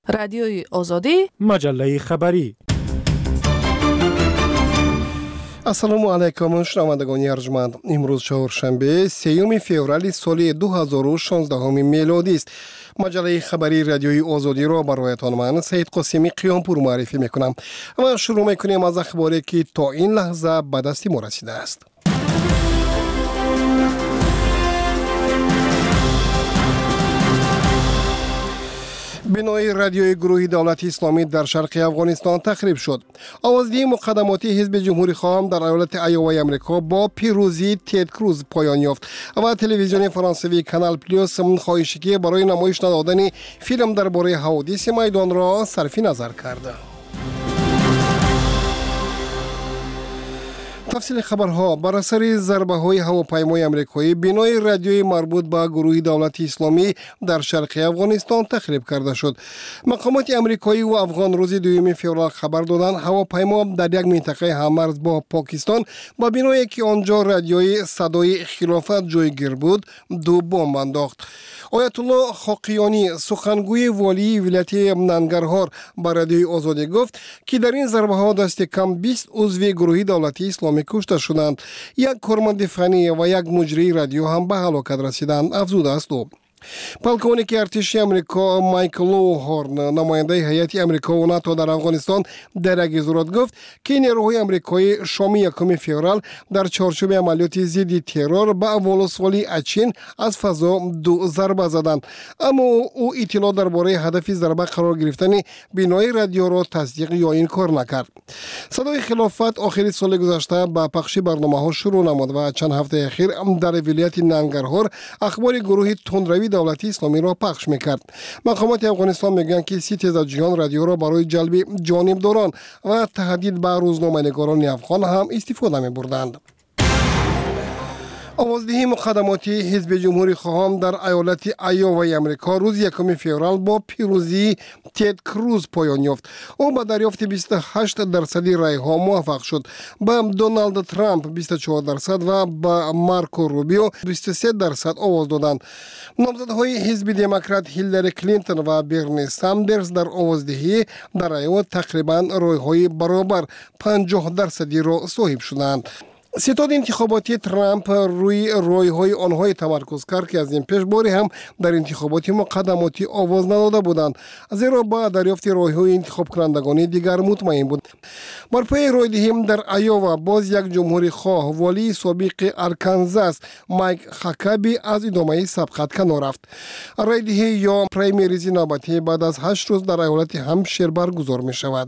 رادیوی آزادی، مجله خبری. السلام علیکم شنوندگان ارجمند. امروز چهارشنبه 3 فوریه سال 2016 میلادی است. مجله خبری رادیوی آزادی را برایتان من سید قاسمی قیامپور معرفی میکنم و شروع میکنیم از اخباری که تا این لحظه به دست ما رسیده است. بنای رادیوی گروه دولت اسلامی در شرق افغانستان تخریب شد. آوازدهی مقدماتی حزب جمهوری خواهم در ایالت ایوای امریکا با پیروزی تد کروز پایان یافت و تلویزیون فرانسوی کانال پلیس خواهشی که برای نمایش ندادن فیلم درباره حوادث میدان را صرف نظر کرد. تفصیل خبرها. بر اثر ضربه‌های هواپیمای آمریکایی بنای رادیویی مربوط به گروه دولت اسلامی در شرق افغانستان تخریب کرده شد. مقامات آمریکایی و افغان روز 2 فوریه خبر دادند هواپیما در یک منطقه هممرز با پاکستان با بنایی که آنجا رادیوی صدای خلافت جایگیر بود 2 بمب انداخت. آیت الله خاقیانی سخنگوی والی ولایت ننگرهار به رادیوی آزادی گفت که در این ضربه‌ها دست کم 20 عضو گروه دولت اسلامی کشته شدند. یک کارمند فنی و یک مجری رادیو هم به هلاکت رسیدند افزوده است. پلکونیک ارتش امریکا مایکل هورن نماینده هیئت امریکا و ناتو در افغانستان در یک اظهارات گفت که نیروهای امریکایی شام 1 فوریه در چارچوب عملیات ضد ترور به ولسوالی اچین از فضا 2 ضربه زدند، اما او اطلاع درباره هدف ضربه قرار گرفتن بنای رادیو را تصدیق یا انکار نکرد. صدای خلافت آخر سال گذشته با پخش برنامه‌ها شروع نمود و چند هفته اخیر در ولایت ننگرهار اخبار گروه تندروی دولت اسلامی را پخش میکرد. مقامات افغانستان میگن که 30 تیز جهان رادیو را برای جلب جانبداران و تهدید به روزنامه‌نگاران افغان هم استفاده میبردند. آوازدهی مقدماتی حزب جمهوری خواهم در ایالت ایوای امریکا روز 1 فوریه با پیروزی تد کروز پایان یافت. او با دریافت 28% رای ها موفق شد. به دونالد ترامپ 24% و به مارکو روبیو 23% آواز دادند. نامزدهای حزب دموکرات هیلاری کلینتون و برنی ساندرز در آوازدهی در ایالت تقریبا رای های برابر 50% را صاحب شدند. ستاد انتخاباتی ترامپ روی رای‌های آنهای تمرکز کرد که از این پیش باری هم در انتخابات مقدماتی آواز نداده بودند، زیرا با دریافت رای‌های انتخاب کنندگان دیگر مطمئن بود. بر پای رای‌دهی در ایوا باز یک جمهوری خواه والی سابق ارکانزاس مایک هاکابی از ادامه سبقت کنار رفت. رای‌دهی یا پرایمریز نوبتی بعد از 8 روز در ایالت همشیر برگزار می‌شود.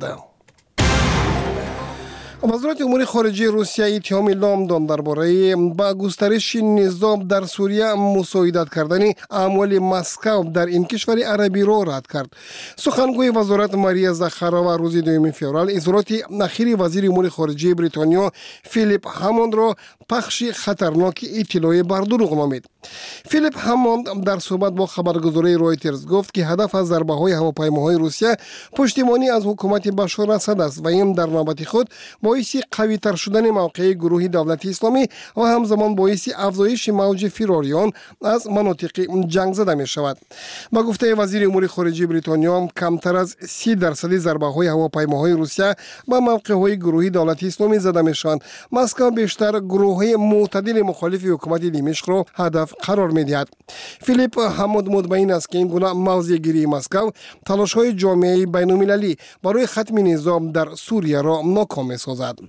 وزارت امور خارجه روسیه اتهام اعلام داد درباره با گسترش نظام در سوریه مساعدت کردن اعمال مسکو در این کشور عربی را رد کرد. سخنگوی وزارت ماریا زاخارова روز 2 فوریه اظهارات اخیر وزیر امور خارجه بریتانیا فیلیپ هاموند را پخش خطرناک اطلاع بر دروغ نامید. فیلیپ هاموند در صحبت با خبرگزاری رایترز گفت که هدف از ضربه‌های هواپیماهای روسیه پشتیبانی از حکومت بشار اسد است و این در نوبت خود باعث قوی تر شدن موقع گروه دولت اسلامی و همزمان باعث افزایش موج فراریان از مناطق جنگ زده می شود. با گفته وزیر امور خارجه بریتانیا کمتر از 30% ضربه های هواپیماهای روسیه به موقع های گروه دولت اسلامی زده می شوند. مسکو بیشتر گروه های معتدل مخالف حکومت دمشق را هدف قرار می دهد. فیلیپ هاموند مطمئن است که این گونه موضع‌گیری مسکو تلاش های جامعه بین المللی برای ختم نظام در سوریه را ناکام می سازد.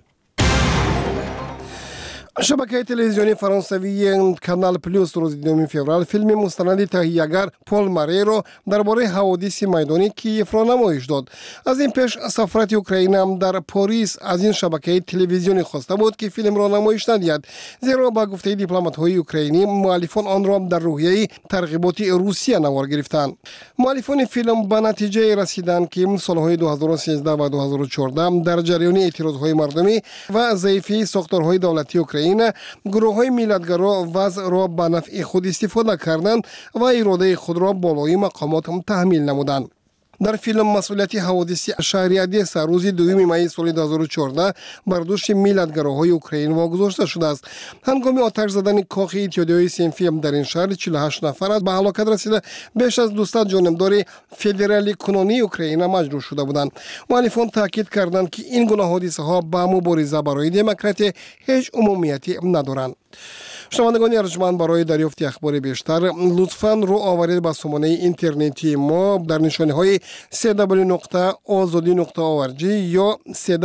شبکه تلویزیونی فرانسوی کانال پلیس روز 2 فوریه فیلم مستند تهیه‌گر پول ماری را درباره حوادث میدانی کیف را نمایش داد. از این پیش سفارت اوکراین هم در پاریس از این شبکه تلویزیونی خواسته بود که فیلم را نمایش ندهد، زیرا با گفته دیپلمات‌های اوکراینی مؤلفان آن را در روحیه ترغیبات روسیه نوار گرفتند. مؤلفان فیلم به نتیجه رسیدند که سالهای 2013 و 2014 در جریان اعتراضهای مردمی و ضعیفی ساختارهای دولتی اوکراین گروه‌های میلادگرا وضع را به نفع خود استفاده کردند و اراده خود را بالای مقامات تحمیل نمودند. در فیلم مسئولیت حوادث شهری ادیسا روز 2 می سال 2014 بر دوش میلادگراهای اوکراین واگذاشته شده است. هنگام آتش زدن کاخ اتحادیه صنفی در این شهر 48 نفر از به هلاکت رسیده، بیش از 200 جانبدار فدرالی کنونی اوکراین مجروح شده بودند. مؤلفان تاکید کردند که این گونه حادثه ها با مبارزه برای دموکراسی هیچ عمومیتی ندارند. شنوندگان ارجمند، برای دریافت اخبار بیشتر لطفاً رو آورید به سامانه اینترنتی ما در نشانه‌های www.azadi.org یا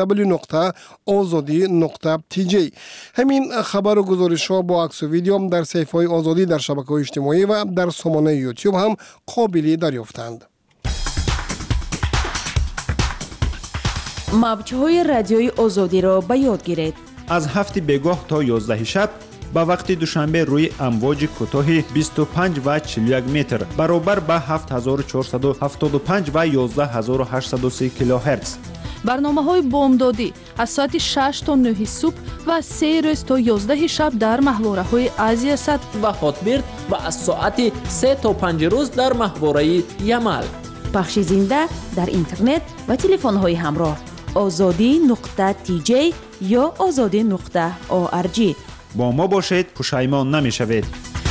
www.azadi.tj. همین خبر و گزارش‌ها با عکس و ویدیو در صفحه‌های آزادی در شبکه‌های اجتماعی و در سامانه یوتیوب هم قابل دریافتند. موج‌های رادیوی آزادی را به یاد گیرید. از 7 بگاه تا 11 شب با وقت دوشنبه روی امواج کوتاه 25 و 41 متر برابر با 7475 و 11830 کیلوهرتز. برنامه‌های بامدادی از ساعت 6 تا 9 صبح و 3 روز تا 11 شب در محوره‌های آسیا سد و هاتبرد و از ساعت 3 تا 5 روز در محوره یمل. پخش زنده در اینترنت و تلفن‌های همراه azadi.tj یا azadi.org. با ما باشید، پشیمان نمی‌شوید.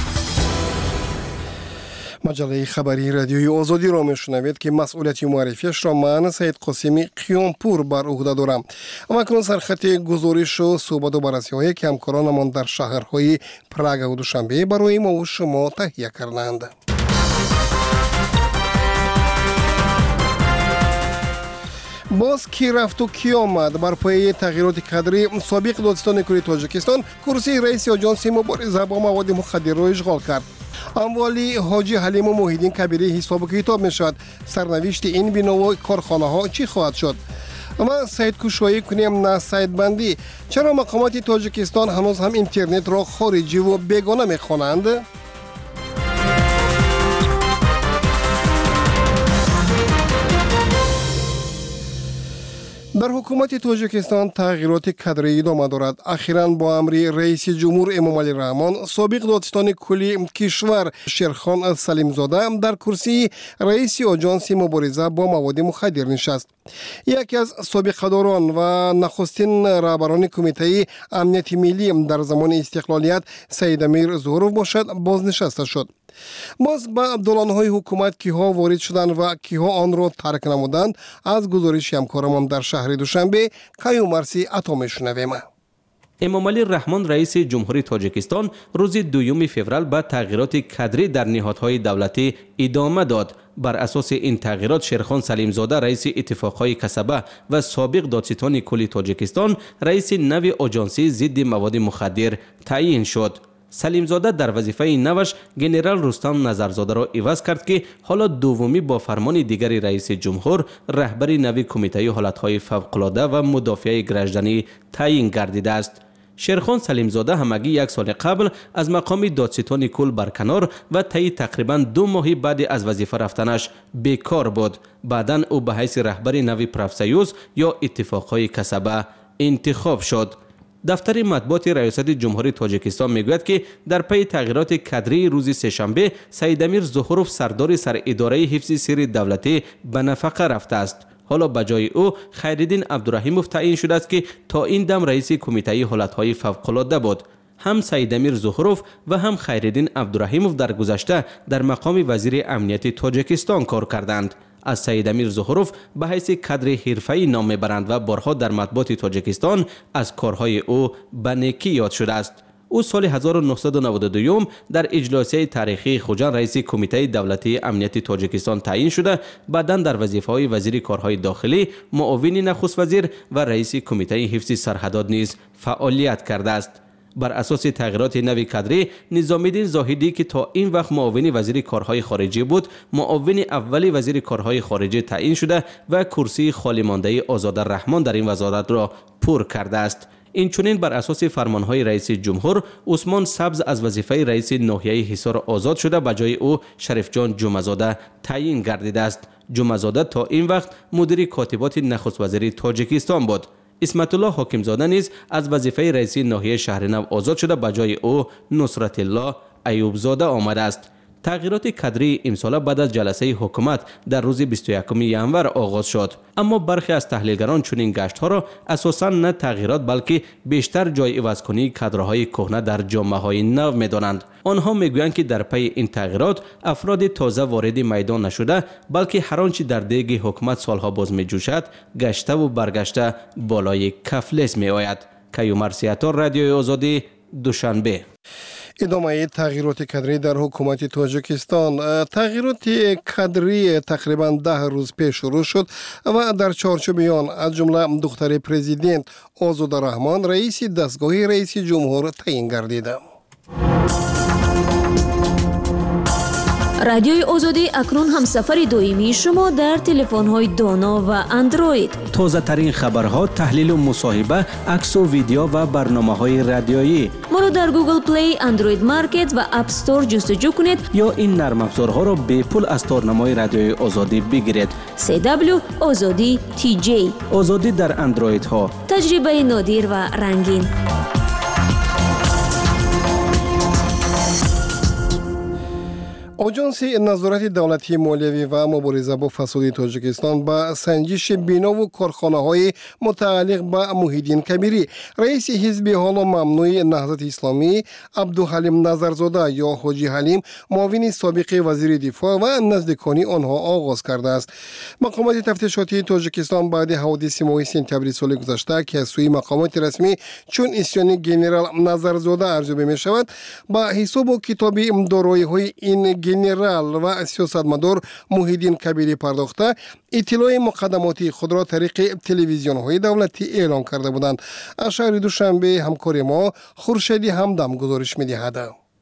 مجله خبری رادیوی آزادی را میشنوید که مسئولیت معرفیش را من سید قاسمی قیانپور بر عهده دارم. اما اکنون سرخط گزارش و صحبت و بررسی‌های که همکارانمان در شهرهای پراگ و دوشنبه برای ما و شما تهیه کردند. باز کی رفت و کی آمد بر پایه تغییرات کادری سابق دادستان کل تاجیکستان کرسی رئیس آژانس مبارزه با مواد مخدر را اشغال کرد. اموالی حاجی حلیم و محیدین کبیری حساب کتاب می شود. سرنوشت این بنا و کارخانه ها چی خواهد شد؟ اما سید کشایی کنیم نه سید بندی. چرا مقامات تاجیکستان هنوز هم اینترنت را خارجی و بیگانه می خوانند؟ در حکومت تاجیکستان تغییرات کادری ادامه دارد. اخیراً با امر رئیس جمهور امامعلی رحمان سابق دادستان کلی کشور شیرخان سلیمزاده در کرسی رئیس آژانس مبارزه با مواد مخدر نشست. یکی از سابقه‌داران و نخستین رهبران کمیته امنیت ملی در زمان استقلالیت سید امیر ظهورov باشد بازنشسته شد. باز با دولانهای حکومت کیها وارد شدند و کیها آن را ترک نمودند از گزارش همکارمان در شهر دوشنبه کیومرسی عطا میشنویم. امامعلی رحمان رئیس جمهوری تاجیکستان روز 2 فوریه با تغییرات کادری در نهادهای دولتی ادامه داد. بر اساس این تغییرات شیرخان سلیمزاده رئیس اتفاقهای کسبه و سابق دادستان کلی تاجیکستان رئیس نو آژانسی ضد مواد مخدر تعیین شد. سلیمزاده در وظیفه نوش گنرال رستم نظرزاده را عوض کرد که حالا دومی با فرمان دیگری رئیس جمهور رهبر نوی کمیته حالتهای فوق‌العاده و مدافع گرجدنی تعیین گردیده است. شیرخان سلیمزاده همگی 1 سال قبل از مقام دادستان کل برکنار و طی تقریباً 2 ماه بعد از وظیفه رفتنش بیکار بود. بعداً او به حیث رهبر نوی پرافسیوز یا اتفاقهای کسبه انتخاب شد. دفتر مطبوعات ریاست جمهوری تاجیکستان میگوید که در پی تغییرات کادری روز سه‌شنبه سید امیر ظهورov سردار سر اداره حفظ سر دولتی به نفقه رفته است. حالا به جای او خیرالدین عبدالرحیمov تعیین شده است که تا این دم رئیس کمیته حالتهای فوق‌العاده بود. هم سید امیر ظهورov و هم خیرالدین عبدالرحیمov در گذشته در مقام وزیر امنیت تاجیکستان کار کردند. از سید امیر ظهورov به حیث کادر حرفه‌ای نام میبرند و بارها در مطبوعات تاجیکستان از کارهای او به نیکی یاد شده است. او سال 1992 در اجلاسیه تاریخی خوجان رئیس کمیته دولتی امنیت تاجیکستان تعیین شده، بعداً در وظیفه‌های وزیر کارهای داخلی، معاون نخست وزیر و رئیس کمیته حفظ سرحدات نیز فعالیت کرده است. بر اساس تغییرات نوی کادری نظامی‌الدین زاهدی که تا این وقت معاون وزیر کارهای خارجی بود، معاون اول وزیر کارهای خارجی تعیین شده و کرسی خالی مانده آزادالرحمان در این وزارت را پر کرده است. اینچنین بر اساس فرمانهای رئیس جمهور عثمان سبز از وظیفه رئیس ناحیه حصار آزاد شده، به جای او شریف جان جمعه‌زاده تعیین گردیده است. جمعه‌زاده تا این وقت مدیر کاتبات نخست وزیر تاجیکستان بود. اسمت الله حاکمزاده نیز از وظیفه رئیس ناحیه شهرنو آزاد شده، به جای او نصرت الله ایوب زاده آمده است. تغییرات کادری امسال بعد از جلسه حکومت در روز 21 ژانویه آغاز شد، اما برخی از تحلیلگران چنین گشت‌ها را اساساً نه تغییرات بلکه بیشتر جای عوض‌کنی کادرهای کهنه در جامعه‌های نو می‌دانند. آنها میگویند که در پی این تغییرات افراد تازه وارد میدان نشده بلکه هر آنچه در دیگ حکومت سالها باز می‌جوشد گشته و برگشته بالای کفلس می‌آید. کیومر سیاتور، رادیوی آزادی، دوشنبه. ادامه تغییرات کادری در حکومت تاجیکستان. تغییرات کادری تقریبا 10 روز پیش شروع شد و در چارچوب آن از جمله دختر پرزیدنت آزاده رحمان رئیس دستگاه رئیس جمهور تعیین گردید. رادیوی آزادی اکنون همسفر دائمی شما در تلفن‌های دانا و اندروید. تازه ترین خبرها، تحلیل و مصاحبه، عکس و ویدیو و برنامه‌های رادیویی. ما را در گوگل پلی، اندروید مارکت و اپ استور جستجو کنید یا این نرم افزارها را به پول از تارنمای رادیوی آزادی بگیرید. CW آزادی TJ. آزادی در اندروید ها. تجربه نادر و رنگین. آژانس نظارت دولتی مالیوی و مبارزه با فساد تاجیکستان با سنجش بینا و کارخانه‌های متعلق به محیدین کبیری رئیس حزب حالا ممنوع نهضت اسلامی عبدالحلیم نظرزاده یا حاجی حلیم معاون سابق وزیر دفاع و نزدیکان آنها آغاز کرده است. مقامات تفتیشاتی تاجیکستان بعد حوادث ماه سپتامبر سال گذشته که از سوی مقامات رسمی چون اسیانی گنرال نظرزاده ارزیابی می شود با حساب و کتاب دارایی‌های این گنرال و سیاستمدار محیدین کبیری پرداخته اطلاع مقدماتی خود را طریق تلویزیون های دولتی اعلام کرده بودند. از شهر دوشنبه همکار ما خورشیدی همدم گزارش می‌دهد.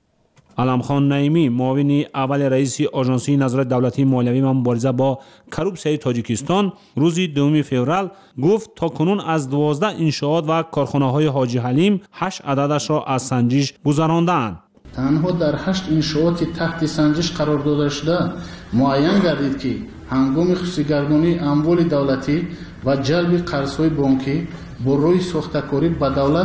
علمخان نعیمی معاون اول رئیس آژانس نظارت دولتی مالیوی و مبارزه با کروپسیای تاجیکستان روز 2 فوریه گفت تا کنون از 12 انشاءات و کارخانه‌های حاجی حلیم 8 عددش را از سنجش گذراندند. تنها در 8 انشاءات تحت سنجش قرار داده شده معین گردید که هنگام خصوصی‌گردانی اموال دولتی و جلب قرض‌های بانکی با روی ساخته‌کاری به دولت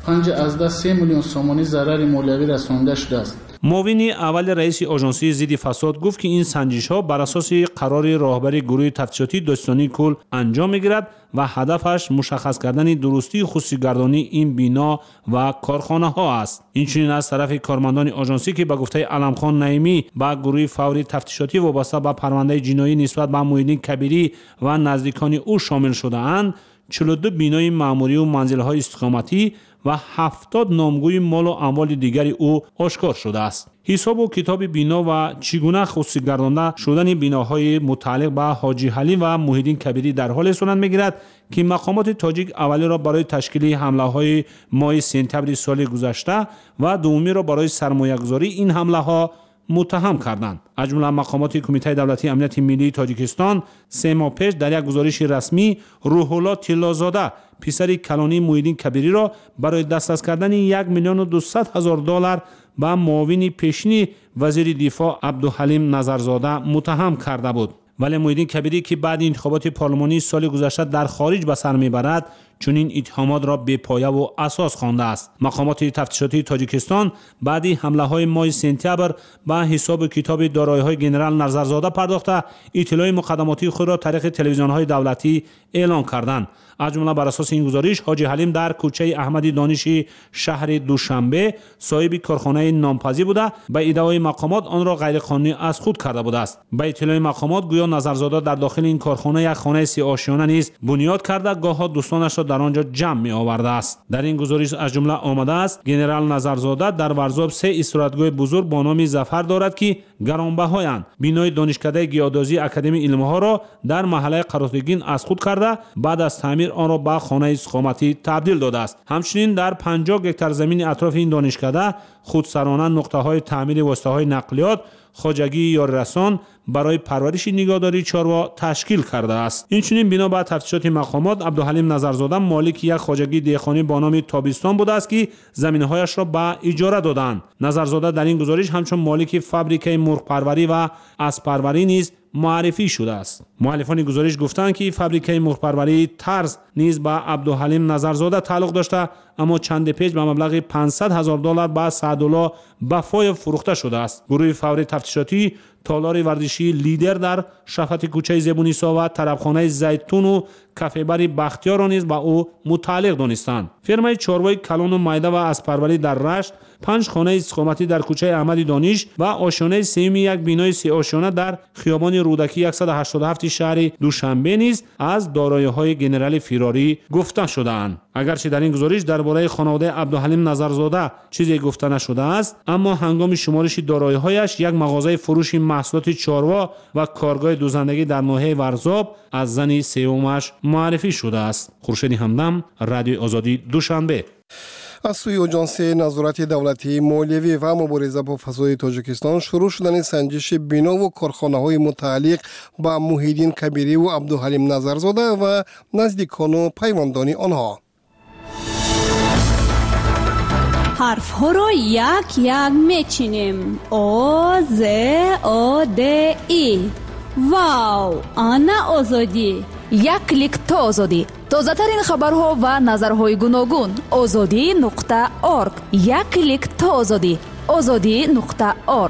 5.3 میلیون سومانی ضرر مالیوی رسانده شده است. معاون اول رئیس آژانس ضد فساد گفت که این سنجش‌ها بر اساس قرار راهبر گروه تفتیشاتی داستانی کل انجام می‌گیرد و هدفش مشخص کردن درستی خصوصی‌گردانی این بینا و کارخانه‌ها است. اینچنین از طرف کارمندان آژانسی که به گفته علمخان نعیمی با گروه فوری تفتیشاتی وابسته به پرونده جنایی نسبت به محیدین کبیری و نزدیکان او شامل شده‌اند 42 بینای معمولی و منزل‌های استقامتی و 70 نامگوی مال و اموال دیگری او آشکار شده است. حساب و کتاب بینا و چگونه خصوصی گردانده شدن بیناهای متعلق به حاجی حلیم و محیدین کبیری در حال صورت می‌گیرد که مقامات تاجیک اولی را برای تشکیل حمله‌های ماه سپتامبر سال گذشته و دومی را برای سرمایه‌گذاری این حمله‌ها متهم کردند. از جمله مقامات کمیته دولتی امنیت ملی تاجیکستان 3 ماه پیش در یک گزارش رسمی روح الله طلازاده پسر کلانی محیدین کبیری را برای دسترس کردن 1,200,000 دلار به معاون پیشین وزیر دفاع عبدالحلیم نظرزاده متهم کرده بود. ولی محیدین کبیری که بعد انتخابات پارلمانی سال گذشته در خارج به سر میبرد چون این اتهامات را بی‌پایه و اساس خوانده است. مقامات تفتیشاتی تاجیکستان بعد حمله های ماه سپتامبر به حساب و کتاب دارایی‌های گنرال نظرزاده پرداخته اطلاع مقدماتی خود را طریق تلویزیون های دولتی اعلام کردند. از جمله بر اساس این گزارش حاجی حلیم در کوچه احمدی دانش شهر دوشنبه صاحب کارخانه نامپذیر بوده به ادعای مقامات آن را غیرقانونی از خود کرده بوده است. به اطلاع مقامات گویا نظرزاده در داخل این کارخانه یک خانه 3 آشیانه نیز بنیاد کرده گاه‌ها دوستانش را در آنجا جمع می آورده است. در این گزارش از جمله آمده است گنرال نظرزاده در ورزاب 3 استراحتگاه بزرگ با نام ظفر دارد که گرانبهایند. بینای دانشکده گیاه‌دوزی اکادمی علم‌ها را در محله قراتگین از خود کرده بعد از تعمیر آن را به خانه استقامتی تبدیل داده است. همچنین در 50 هکتار زمین اطراف این دانشکده خودسرانه نقطه‌های تعمیر واسطه‌های نقلیات خواجگی یا رسان برای پرورش نگهداری چاروا تشکیل کرده است. اینچنین بنا به تفتیشات مقامات عبدالحلیم نظرزاده مالک یک خواجگی دیخانی با نام تابستان بوده است که زمینه‌هایش را به اجاره دادند. نظرزاده در این گزارش همچون مالک فابریکه مرغ پروری و اسب پروری نیز معرفی شده است. مؤلفان گزارش گفتند که فابریکه مرغ‌پروری ترز نیز به عبدالحلیم نظرزاده تعلق داشته، اما چند پیش به مبلغ $500,000 به سعدالله بفای فروخته شده است. گروه فوری تفتیشاتی تالار ورزشی لیدر در شفت کوچه زبونیسا و طربخانه زیتون و کافه بری بختیار را نیز با او متعلق دانستند. فرمای چاروای کلان و میده و اسپروری در رشت، 5 خانه استقامتی در کوچه احمد دانش و آشیانه سیمی یک بینای 3 آشیانه در خیابان رودکی 187 شهر دوشنبه نیز از دارایی‌های ژنرال فراری گفته شده‌اند. اگرچه در این گزارش درباره خانواده عبدالحلیم نظرزاده چیزی گفته نشده است، اما هنگام شمارش دارایی‌هایش یک مغازه فروش محصولات چاروا و کارگاه دوزندگی در ناحیه ورزاب از زن سومش معرفی شده است. خورشید همدم، رادیو آزادی، دوشنبه. از سوی اجانس نظارت دولتی مالیوی و مبارزه با فساد تاجیکستان شروع شدن سنجش بنا و کارخانه‌های متعلق با محیدین کبیری و عبدالحلیم نظرزاده و نزدیکان و پیوندان آنها. حرف ها را یک یک میچینیم. او ز او د ای. واو، آنا آزادی. یک کلیک تا آزادی. تازه ترین خبرها و نظرهای گوناگون. azadi.org. یک کلیک تا آزادی. azadi.org.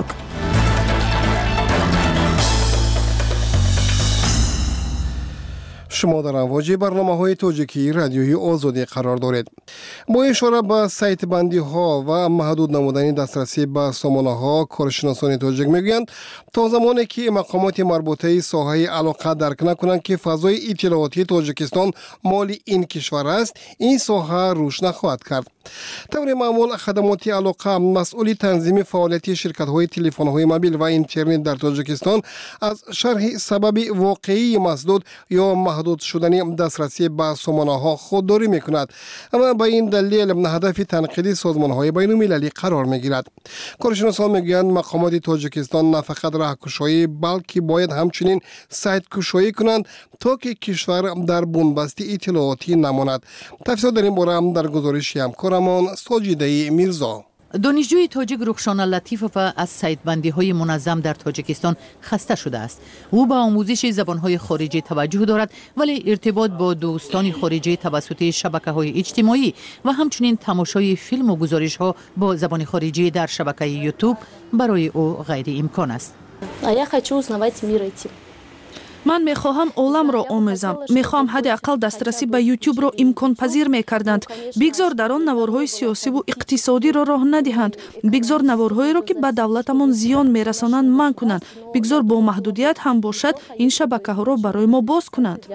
شما در امواج برنامه‌های تاجیکی رادیوی آزادی قرار دارید. با اشاره به سایت بندی ها و محدود نمودن دسترسی به سامانه ها، کارشناسان تاجیک میگویند تا زمانی که مقامات مربوطه ساحه علاقه درک نکنند که فضای اطلاعاتی تاجیکستان مال این کشور است، این ساحه رشد نخواهد کرد. طور معمول خدمات علاقه مسئول تنظیم فعالیت شرکت‌های تلفن‌های موبیل و اینترنت در تاجیکستان از شرح سبب واقعی مسدود یا محدود شدن دسترسی به سامانه‌ها خودداری می‌کند، اما به این دلیل هدف تنقیدی سازمان‌های بین‌المللی قرار می‌گیرد. کارشناسان می‌گویند مقامات تاجیکستان نه فقط راهگشایی بلکه باید همچنین سایت‌گشایی کنند تا که کشور در بنبست اطلاعاتی نماند. تفصیل در این باره در گزارش همکارمان ساجیده میرزا. دانشجوی تاجیک رخشان لطیفوف از سایت‌بندی‌های منظم در تاجیکستان خسته شده است. او به آموزش زبان‌های خارجی توجه دارد، ولی ارتباط با دوستان خارجی توسط شبکه‌های اجتماعی و همچنین تماشای فیلم و گزارش‌ها با زبان خارجی در شبکه یوتیوب برای او غیر امکان است. من میخواهم عالم را آموزم. میخواهم حداقل دسترسی به یوتیوب را امکان پذیر میکردند. بگذار در آن نوارهای سیاسی و اقتصادی را راه ندهند. بگذار نوارهایی را که به دولتمان زیان میرسانند منع کنند. بگذار با محدودیت هم باشد این شبکه ها را برای ما باز کنند.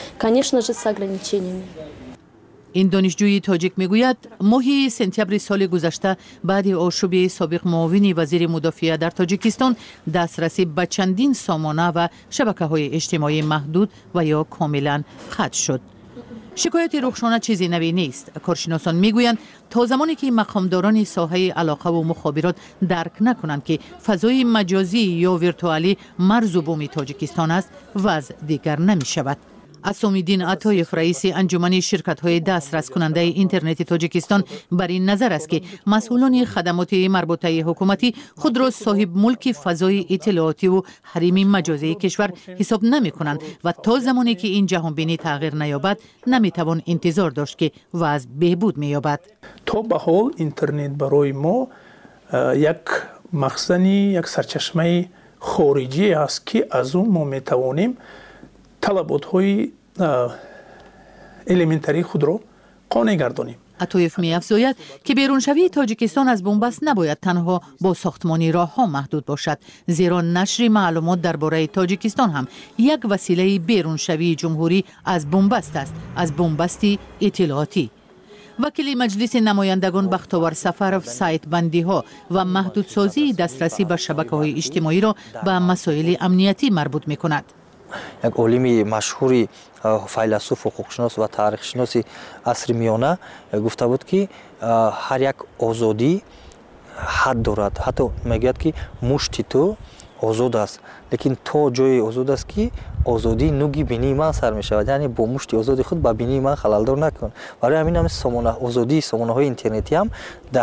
این دانشجوی تاجیک میگوید ماه سپتامبر سال گذشته بعد آشوب سابق معاون وزیر مدافعه در تاجیکستان دسترسی به چندین سامانه و شبکه‌های اجتماعی محدود و یا کاملا قطع شد. شکایت رخشانه چیزی نوی نیست. کارشناسان میگویند تا زمانی که مقامداران ساحه علاقه و مخابرات درک نکنند که فضای مجازی یا ویرتوالی مرز و بوم تاجیکستان است، وضع دیگر نمی شود. اسامیدین عطایف رئیس انجمن شرکت‌های دسترس کننده اینترنت تاجیکستان بر این نظر است که مسئولان خدمات مربوطه حکومتی خود را صاحب ملک فضای اطلاعاتی و حریم مجازی کشور حساب نمی کنند و تا زمانی که این جهانبینی تغییر نیابد نمی توان انتظار داشت که وضع بهبود می یابد. تا به حال اینترنت برای ما یک مخزنی، یک سرچشمه خارجی است که از اون ما می توانیم طلبات‌های الیمنتری خود را قانع گردانیم. عطایف می‌افزاید که بیرونشوی تاجیکستان از بنبست نباید تنها با ساختمانی راه‌ها محدود باشد، زیرا نشر معلومات درباره تاجیکستان هم یک وسیله بیرونشوی جمهوری از بنبست است، از بنبستی اطلاعاتی. وکیل مجلس نمایندگان بختیار سفرов سایت بندی ها و محدودسازی دسترسی به شبکه‌های اجتماعی را به مسائل امنیتی مربوط می‌کند. یک عالم مشهوری فیلسوف حقوقشناس و تاریخشناس عصر میانه گفته بود که هر یک آزادی حد دارد. حتی میگوید که مشت تو آزاد است، لیکن تو جای آزاد است که آزادی نوگی بینی من سر می شود، یعنی با مشت آزادی خود با بینی من خلل دار نکن. برای همین هم سامانه آزادی، سامانه های اینترنتی هم در اون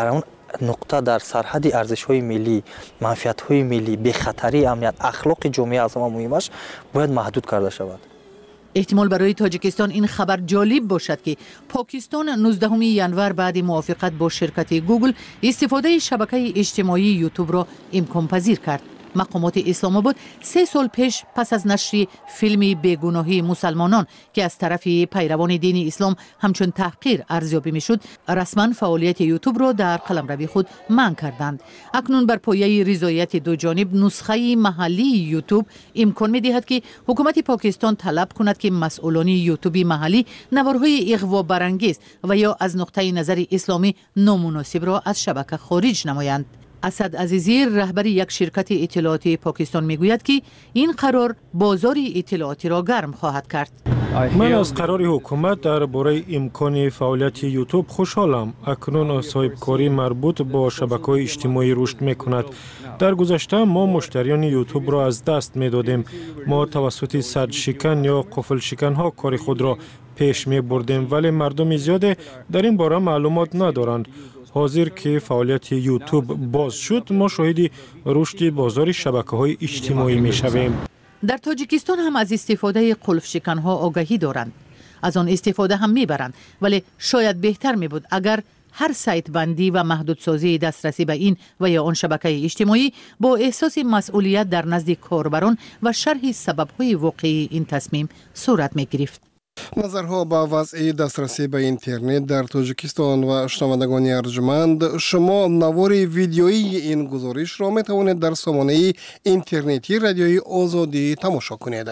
نقطه در سرحد ارزش‌های ملی، منفعت‌های ملی، بخطری امنیت، اخلاق جامعه از همه مهمش باید محدود کرده شود. احتمال برای تاجیکستان این خبر جالب باشد که پاکستان 19 ینور بعد موافقت با شرکت گوگل استفاده شبکه اجتماعی یوتیوب را امکان پذیر کرد. مقامات اسلام آباد 3 سال پیش پس از نشر فیلم بیگناهی مسلمانان که از طرف پیروان دین اسلام همچون تحقیر ارزیابی میشد، رسما فعالیت یوتیوب را در قلمرو خود منع کردند. اکنون بر پایه رضایت دو جانب نسخه محلی یوتیوب امکان می‌دهد که حکومت پاکستان طلب کند که مسئولان یوتیوب محلی نوارهای اغوا برانگیز و یا از نقطه نظر اسلامی نامناسب را از شبکه خارج نمایند. اسد عزیزی رهبر یک شرکت اطلاعاتی پاکستان میگوید که این قرار بازار اطلاعاتی را گرم خواهد کرد. من از قرار حکومت درباره امکان فعالیت یوتیوب خوشحالم. اکنون صاحبکاری مربوط با شبکه‌های اجتماعی رشد میکند. در گذشته ما مشتریان یوتیوب را از دست میدادیم. ما توسط صد شکن یا قفل شکن ها کار خود را پیش می بردیم، ولی مردم زیاد در این باره معلومات ندارند. حاضر که فعالیت یوتیوب باز شد، ما شاهد رشد بازار شبکه‌های اجتماعی می‌شویم. در تاجیکستان هم از استفاده قلف شکن‌ها آگاهی دارند. از آن استفاده هم می‌برند، ولی شاید بهتر می‌بود اگر هر سایت بندی و محدودسازی دسترسی به این و یا آن شبکه اجتماعی با احساس مسئولیت در نزد کاربران و شرح سبب‌های واقعی این تصمیم صورت می‌گرفت. نظرها با وضع دسترسی به اینترنت در تاجیکستان و شنوندگان ارجمند، شما نوار ویدیویی این گزارش را می توانید در سامانه اینترنتی رادیوی آزادی تماشا کنید.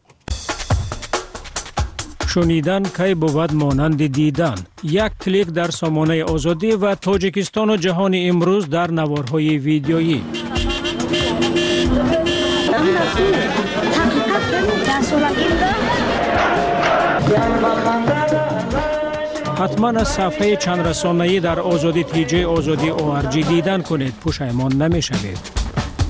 شنیدن کی بود مانند دیدن. یک کلیک در سامانه آزادی و تاجیکستان و جهان امروز در نوارهای ویدیویی. حتما از صفحه چند رسانه‌ای در آزادی تیجی آزادی ORG دیدن کنید، پشیمان نمی‌شوید.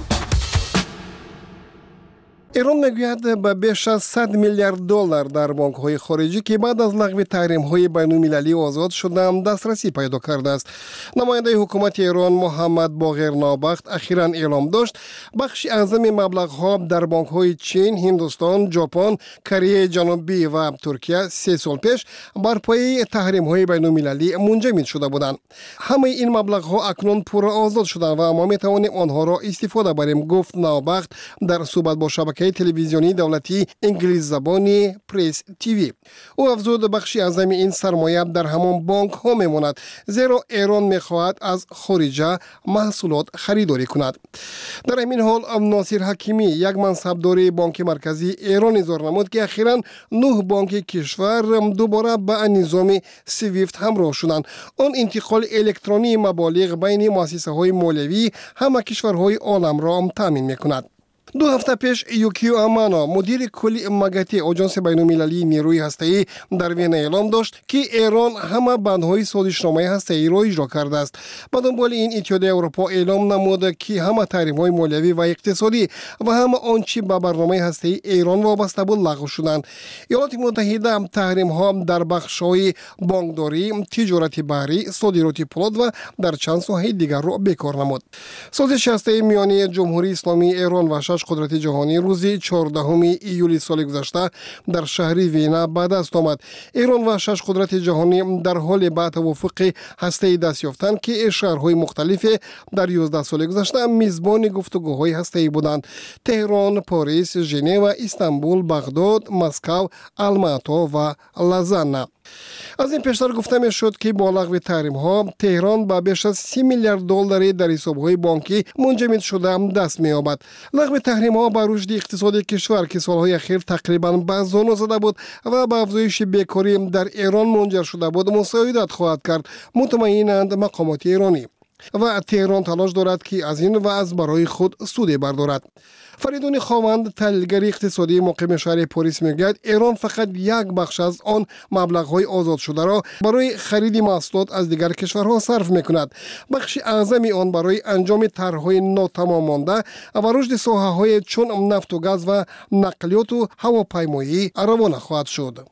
ایران میگوید به بیش از 100 میلیارد دلار در بانک‌های خارجی که بعد از لغو تحریم‌های بین‌المللی آزاد شدند دسترسی پیدا کرده است. نماینده حکومت ایران محمد باقر نابخت اخیراً اعلام داشت بخش اعظم مبلغ‌ها در بانک‌های چین، هندوستان، ژاپن، کره جنوبی و ترکیه 3 سال پیش بر پایه تحریم‌های بین‌المللی منجمد شده بودند. همه این مبلغ‌ها اکنون پور آزاد شدند و ما می‌توانیم آنها را استفاده بریم، گفت نابخت در صحبت با شبکه تلویزیونی دولتی انگلیس زبانی پریس تیوی. او افزود بخش اعظم این سرمایه در همان بانک ها میماند، زیرا ایران میخواهد از خارجه محصولات خریداری کند. در همین حال ناصر حکیمی، یک منصبدار بانک مرکزی ایران، اظهار نمود که اخیراً 9 بانک کشور دوباره به نظام سویفت همراه شدند. آن انتقال الکترونی مبالغ بین مؤسسه های مالیوی همه کشورهای عالم را تامین میکند. 2 هفته پیش یوکیو امانا، مدیر کلی مگاتی آژانس بین‌المللی نیروی هسته‌ای در وین اعلام داشت که ایران همه بندهای سازشنامه هسته‌ای را اجرا کرده است. به دنبال این اتحادیه اروپا اعلام نمود که همه تحریم‌های مالیوی و اقتصادی و همه آنچه به برنامه هسته‌ای ایران وابسته بود لغو شدند. ایالات متحده هم تحریم‌ها در بخش‌های بانکداری، تجارت بحری، صادرات پولاد و در چند ساحه دیگر را بکار نمود. سازش هسته‌ای میانی جمهوری اسلامی ایران و قدرت جهانی روز 14 ایولی سال گذشته در شهر وینا به دست آمد. ایران و 6 قدرت جهانی در حال به توافق هسته‌ای دست یافتند که شهرهای مختلف در 11 سال گذشته میزبان گفتگوهای هسته‌ای بودند: تهران، پاریس، ژنو، استانبول، بغداد، مسکو، الماتا و لازانه. از این پیشتر گفته می شد که با لغو تحریم ها تهران با بیش از 30 میلیارد دلار در حساب‌های بانکی منجمد شده دست می یابد. لغو تحریم ها با رشد اقتصادی کشور که سالهای اخیر تقریبا به زانو زده بود و به افزایش بیکاری در ایران منجر شده بود مساعدت خواهد کرد، مطمئنند مقامات ایرانی. و تهران تلاش دارد که از این وضع برای خود سود بردارد. فریدون خواوند، تحلیلگر اقتصادی مقیم شهر پاریس میگوید ایران فقط یک بخش از آن مبلغ‌های آزاد شده را برای خرید محصولات از دیگر کشورها صرف میکند. بخش اعظم آن برای انجام طرح‌های ناتمام مانده و رشد ساحه‌های چون نفت و گاز و نقلیات و هواپیمایی روانه خواهد شد.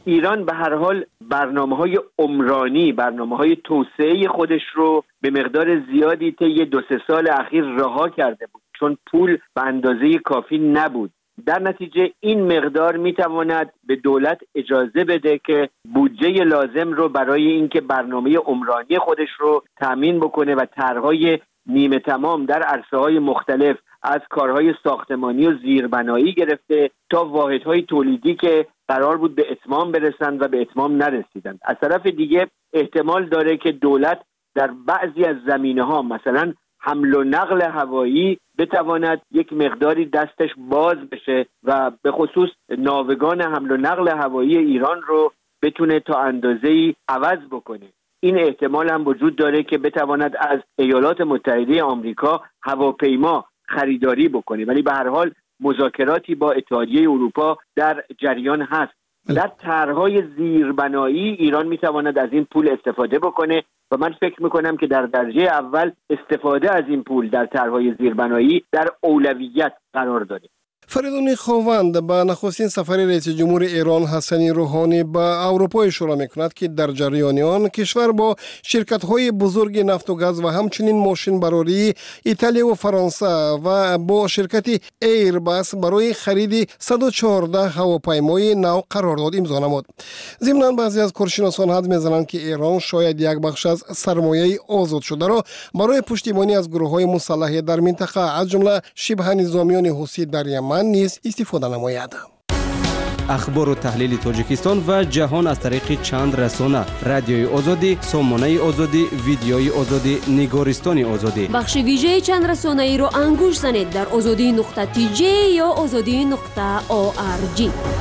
ایران به هر حال برنامه‌های عمرانی، برنامه‌های توسعه خودش رو به مقدار زیادی طی 2-3 سال اخیر رها کرده بود، چون پول به اندازه کافی نبود. در نتیجه این مقدار میتواند به دولت اجازه بده که بودجه لازم رو برای اینکه برنامه عمرانی خودش رو تامین بکنه و طرح‌های نیمه تمام در عرصه‌های مختلف از کارهای ساختمانی و زیربنایی گرفته تا واحدهای تولیدی که قرار بود به اتمام برسند و به اتمام نرسیدند. از طرف دیگه احتمال داره که دولت در بعضی از زمینه‌ها مثلا حمل و نقل هوایی بتواند یک مقداری دستش باز بشه و به خصوص ناوگان حمل و نقل هوایی ایران رو بتونه تا اندازه‌ای عوض بکنه. این احتمال هم وجود داره که بتواند از ایالات متحده آمریکا هواپیما خریداری بکنه، ولی به هر حال مذاکراتی با اتحادیه اروپا در جریان هست. در طرح‌های زیربنایی ایران میتواند از این پول استفاده بکنه و من فکر میکنم که در درجه اول استفاده از این پول در طرح‌های زیربنایی در اولویت قرار داره. فریدون خواوند به نخستین سفر رئیس جمهور ایران حسن روحانی به اروپا اشاره میکند که در جریان آن کشور با شرکت‌های بزرگ نفت و گاز و همچنین ماشین براری ایتالیا و فرانسه و با شرکت ایرباس برای خرید 114 هواپیمای نو قرارداد امضا نمود. ضمناً بعضی از کارشناسان حدس می‌زنند که ایران شاید یک بخش از سرمایه آزاد شده را برای پشتیبانی از گروه‌های مسلح در منطقه از جمله شبه نظامیان حوثی در یمن نیز استفاده نماید. اخبار و تحلیل تاجیکستان و جهان از طریق چند رسانه: رادیوی آزادی، سامانه آزادی، ویدیوی آزادی، نگارستان آزادی. بخش ویژه چند رسانه ای رو انگوش زنید در azadi.tj یا azadi.org.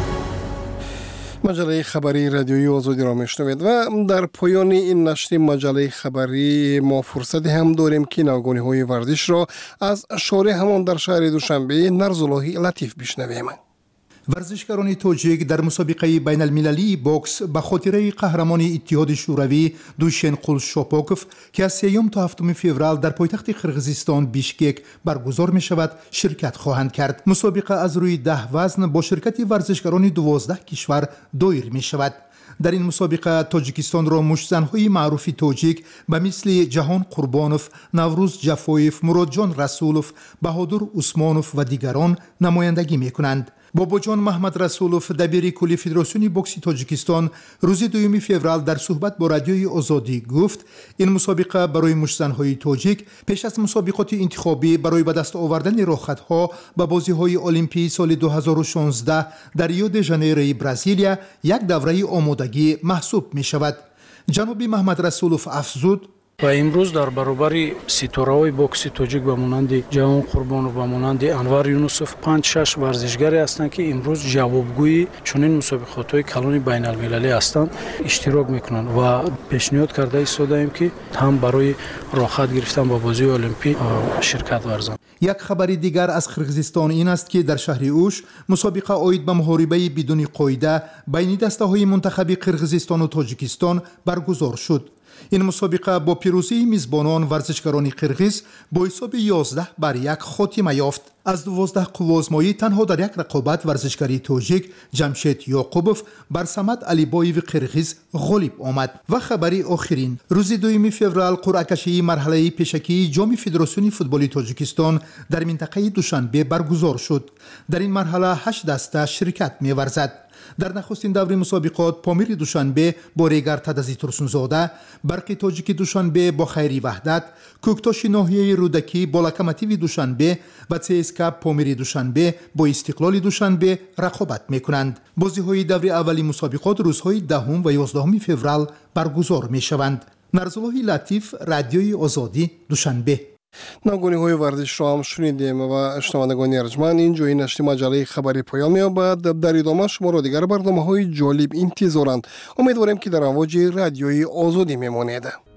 مجله خبری رادیویی آزادی را میشنوید و در پایان این نشر مجله خبری ما فرصتی هم داریم که نوگانی‌های ورزش را از شارع همان در شهر دوشنبه نرزالله لطیف بشنویم. ورزشکاران تاجیک در مسابقه بین المللی بوکس به خاطر قهرمان اتحاد شوروی دوشنقول شاپوکوف که از 3 تا 7 فوریه در پایتخت قرقیزستان بیشکک برگزار می شود شرکت خواهند کرد. مسابقه از روی 10 وزن با شرکت ورزشکاران 12 کشور دایر می شود. در این مسابقه تاجیکستان را مشتزن‌های معروف تاجیک به مثل جهان قربانوف، نوروز جفایف، مرادجان رسولوف، بهادر عثمانوف و دیگران نمایندگی می کنند. باباجان محمد رسولوف دبیر کلی فدراسیون بوکس تاجیکستان روز 2 فوریه در صحبت با رادیوی آزادی گفت این مسابقه برای مشتزن‌های تاجیک پیش از مسابقات انتخابی برای به دست آوردن راحت‌ها به بازی‌های المپی سال 2016 در ریو د ژانیرو برزیلیا یک دوره آمادگی محسوب می‌شود. جناب محمد رسولوف افزود: و امروز در برابر ستاره‌های بوکس تاجیک به مانند جهان قربانوف و مانند انور یونسوف 5-6 ورزشکاری هستند که امروز جوابگوی چنین مسابقات‌های کلان بین المللی هستند اشتراک میکنند و پیشنهاد کرده ایستادیم که هم برای راحت گرفتن با بازی المپیک شرکت ورزند. یک خبر دیگر از قرقیزستان این است که در شهر اوش مسابقه عاید به محاربه بدون قاعده بین دسته‌های منتخب قرقیزستان و تاجیکستان برگزار شد. این مسابقه با پیروزی میزبانان ورزشکاران قرقیز با حساب 11-1 خاتمه یافت. از 12 قوازمایی تنها در یک رقابت ورزشکاری تاجیک جمشید یعقوبوف بر صمد علیبایو قرقیز غالب آمد. و خبری آخرین: روز 2 فوریه قرعه کشی مرحله پیشکی جام فدراسیون فوتبال تاجیکستان در منطقه دوشنبه برگزار شد. در این مرحله 8 دسته شرکت می‌ورزد. در نخستین دور مسابقات پامیر دوشنبه با ریگر تدزی ترسونزاده، برق تاجیک دوشنبه با خیری وحدت، کوکتاش ناحیه رودکی با لوکوموتیو دوشنبه و CSKA پامیر دوشنبه با استقلال دوشنبه رقابت می‌کنند. بازی‌های دور اولی مسابقات روزهای 10 و 11 فوریه برگزار می‌شوند. نرزالله لطیف، رادیوی آزادی، دوشنبه. نوگانی‌های ورزش را هم شنیدیم و شنوندگان ارجمند اینجای نشر مجله خبری پایان می‌یابد. در ادامه شما را دیگر برنامه‌های جالب انتظارند. امیدواریم که در امواج رادیوی آزادی میمانید.